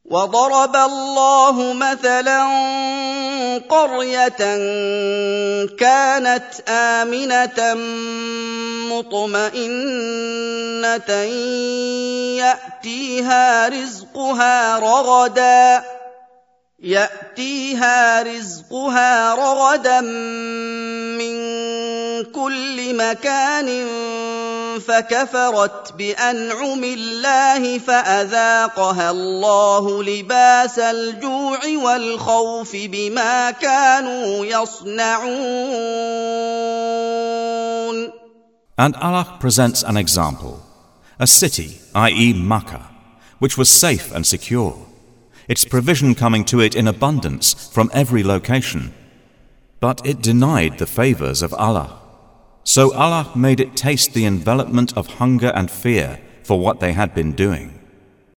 وضرب الله مثلا قرية كانت آمنة مطمئنة يأتيها رزقها رغدا من كل مكان فكفرت بأنعم الله فأذاقها الله لباس الجوع والخوف بما كانوا يصنعون. And Allah presents an example, a city, i.e. Makkah, which was safe and secure, its provision coming to it in abundance from every location. But it denied the favors of Allah. So Allah made it taste the envelopment of hunger and fear for what they had been doing.